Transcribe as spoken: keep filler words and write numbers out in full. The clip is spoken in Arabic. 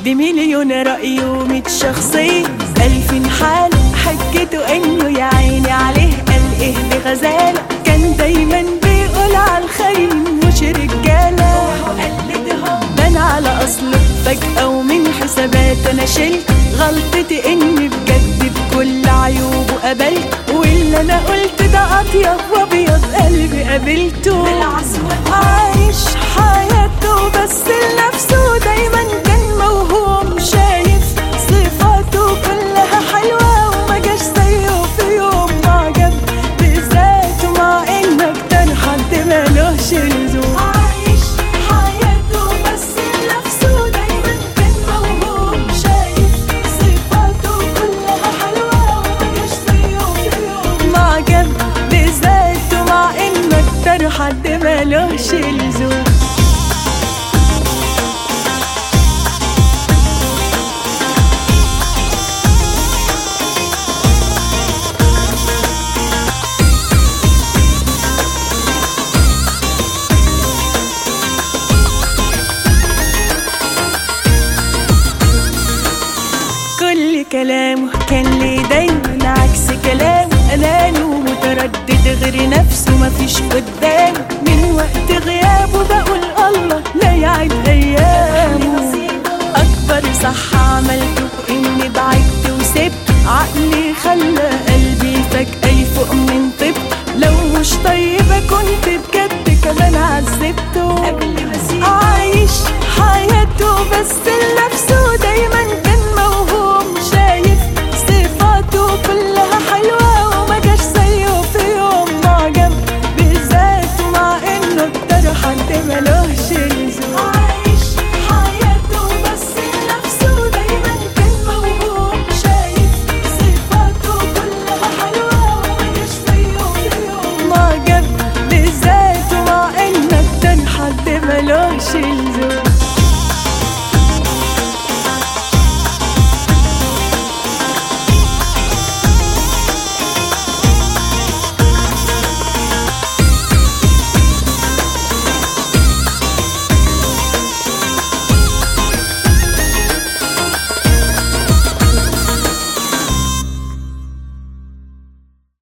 بمليون رأي وميت شخصية ألفين حال حكته إنه يا عيني عليه قال إيه بغزالة. كان دايما بيقول عالخاين مش رجالة، بان على أصله فجأة ومن حسابات أنا شلت غلطتي إني بجد بكل عيوبه قبلت، واللي أنا قلت ده أطيب وأبيض قلبي قابلته. عايش حياته بس لنفسه دايما كان موهوم، شايف صفاته كلها حلوة وما جاش زيه في يوم، معجب بذاته مع إن أكتر حد مالوش لزوم. عايش حياته بس لنفسه دايما كان موهوم، شايف صفاته كلها حلوة وما جاش زيه في يوم، معجب بذاته مع إن أكتر حد مالوش لزوم. كل كلامه كان لي دايما عكس كلامه، أناني ومتردد غير نفسه مفيش قدامه، من وقت غيابه بقول الله لا يعيد أيامه. أكبر صح عملته إني بعدت وسبت، عقلي خلى قلبي فجأة يفوق من طبت، لو مش طيبة كنت بجد كمان عذبته. عايش حياته بس لنفسه دايما كان موهوم، شايف صفاته كلها حلوة وما جاش زيه في يوم، معجب بذاته مع إنه أكتر حد ملوش لزوم. عايش حياته بس لنفسه دايما كان موهوم، شايف صفاته كلها حلوة وما جاش زيه في يوم، معجب بذاته مع إنه أكتر حد ملوش لزوم.